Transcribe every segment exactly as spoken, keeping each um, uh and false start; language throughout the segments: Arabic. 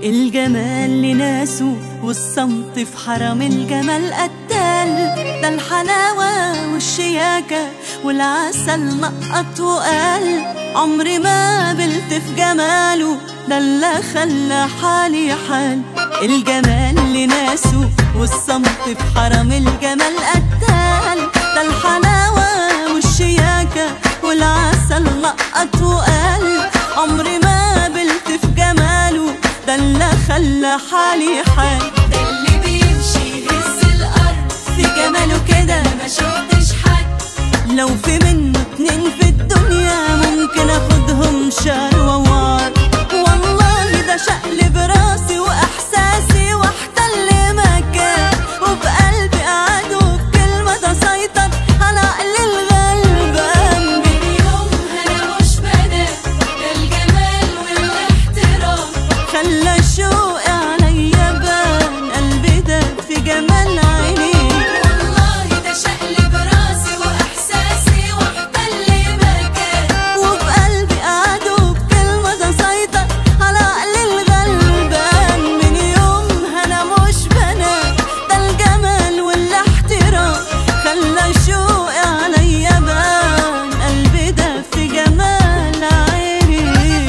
الجمال لناسه والصمت في حرم الجمال قتال، ده الحلاوة والشياكة والعسل نقط وقال عمري ما قبلت في جماله، ده اللي خلى حالي حال. الجمال لناسه والصمت في حرم الجمال قتال، ده الحلاوة والشياكة والعسل نقط وقال عمري ما قبلت في جماله، ده اللي خلى حالي حال. ده اللي بيمشي يهز الأرض في جماله كده ما شفتش حد، لو في منه اتنين في الدنيا ممكن اخدهم شهر ووار. والله ده شقلب راسي واحساسي واحتل مكان، وبقلبي قعد وبكلمة تسيطر على عقل الغلبان. من يومها أنا مش بنام، ده الجمال والاحترام خلى شوقي عليا بان، قلبي ده في جمال عينيه. والله ده شقلب راسي وإحساسي واحتل مكان، وبقلبي قعد وبكلمة تسيطر على عقل الغلبان. من يومها أنا مش بنام، ده الجمال والاحترام خلى شوقي عليا بان، قلبي ده في جمال عينيه.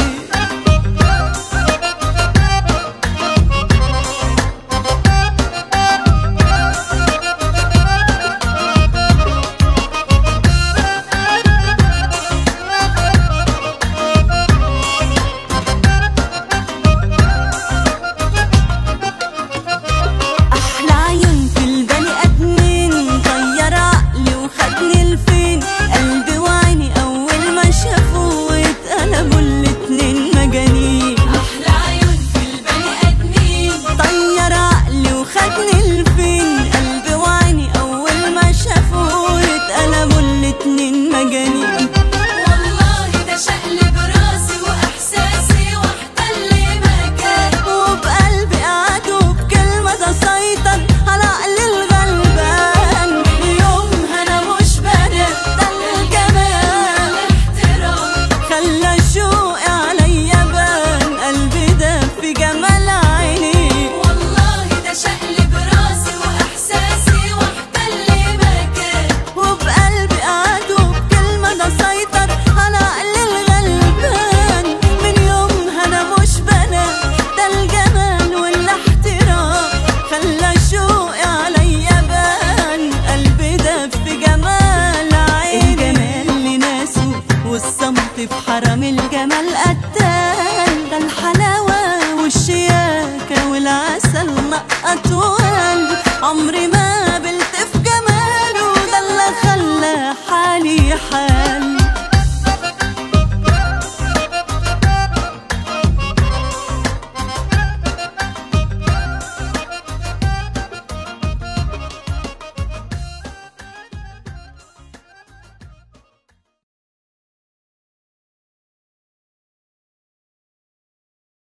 أحلى عيون في البني آدمين، طير عقلي وخدني لفين. قلبي وعيني أول ما شافوه اتقلبوا الاتنين مجانين. أحلى عيون في البني آدمين، طير عقلي وخدني لفين. قلبي وعيني أول ما شافوه اتقلبوا الاتنين مجانين. والله ده شقلب راسي وإحساسي واحتل مكان، وبقلبي قعد وبكلمة تسيطر على عقل الغلبان. من يومها أنا مش بنام، ده الجمال احترام خلى شوقي عليا بان، قلبي ده في جمال عينيه. والله ده شقلب راسي وإحساسي واحتل مكان، وبقلبي قعد وبكلمة تسيطر على عقل الغلبان. من يومها أنا مش بنام، ده الجمال والاحترام خلى شوقي عليا بان، قلبي ده في جمال عيني. الجمال لناسه والصمت في حرم الجمال قتال، ده الحلاوة والشياكة والعسل نقط وقال عمري ما قبلت في جماله، ده اللي خلى حالي حال.